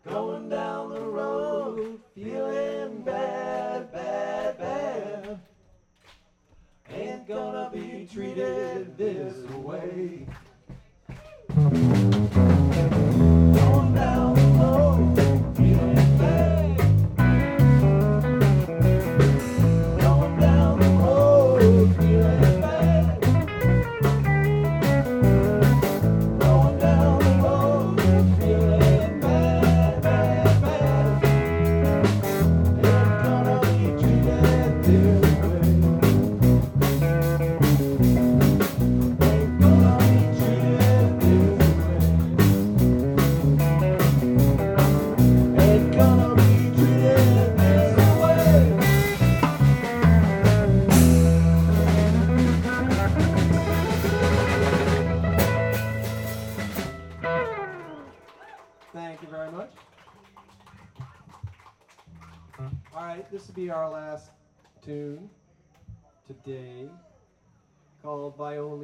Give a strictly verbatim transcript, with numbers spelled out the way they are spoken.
Going down the road, feeling bad, bad, bad. Ain't gonna be treated this way. Going down the road, feeling bad. Going down the road, feeling bad. Going down the road, feeling bad, bad, bad. Ain't gonna be treated this way. Ain't gonna be treated this way. Ain't gonna be treated this way. Thank you very much. All right, this will be our last tune today, called By Only